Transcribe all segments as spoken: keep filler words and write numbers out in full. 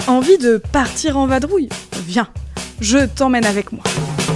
Envie de partir en vadrouille ? Viens, je t'emmène avec moi.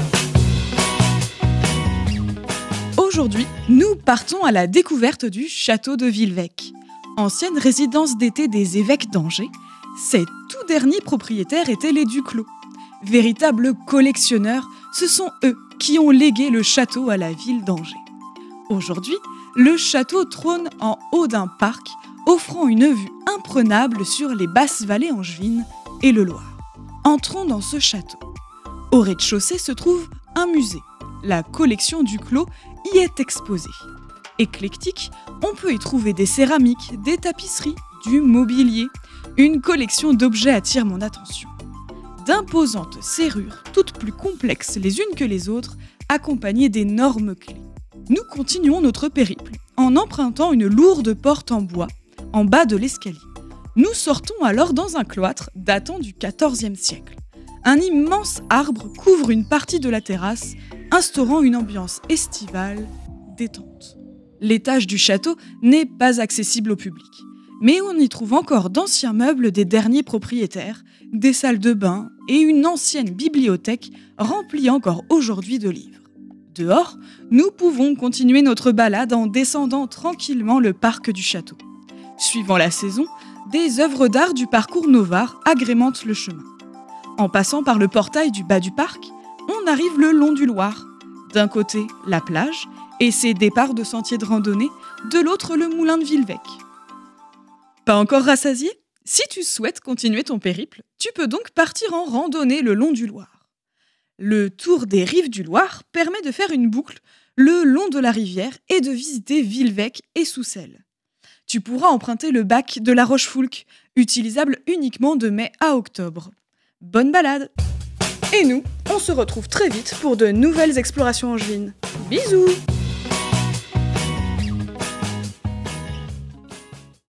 Aujourd'hui, nous partons à la découverte du château de Vilvec. Ancienne résidence d'été des évêques d'Angers, ses tout derniers propriétaires étaient les Duclos. Véritables collectionneurs, ce sont eux qui ont légué le château à la ville d'Angers. Aujourd'hui, le château trône en haut d'un parc, offrant une vue imprenable sur les basses vallées angevines et le Loir. Entrons dans ce château. Au rez-de-chaussée se trouve un musée. La collection Duclos y est exposée. Éclectique, on peut y trouver des céramiques, des tapisseries, du mobilier. Une collection d'objets attire mon attention. D'imposantes serrures, toutes plus complexes les unes que les autres, accompagnées d'énormes clés. Nous continuons notre périple en empruntant une lourde porte en bois en bas de l'escalier. Nous sortons alors dans un cloître datant du quatorzième siècle. Un immense arbre couvre une partie de la terrasse, instaurant une ambiance estivale, détente. L'étage du château n'est pas accessible au public, mais on y trouve encore d'anciens meubles des derniers propriétaires, des salles de bain et une ancienne bibliothèque remplie encore aujourd'hui de livres. Dehors, nous pouvons continuer notre balade en descendant tranquillement le parc du château. Suivant la saison, des œuvres d'art du parcours Novare agrémentent le chemin. En passant par le portail du bas du parc, on arrive le long du Loir. D'un côté, la plage et ses départs de sentiers de randonnée, de l'autre, le moulin de Vilvec. Pas encore rassasié ? Si tu souhaites continuer ton périple, tu peux donc partir en randonnée le long du Loir. Le tour des rives du Loir permet de faire une boucle le long de la rivière et de visiter Vilvec et Soucelles. Tu pourras emprunter le bac de la Rochefoulque, utilisable uniquement de mai à octobre. Bonne balade! Et nous, on se retrouve très vite pour de nouvelles explorations angevines. Bisous!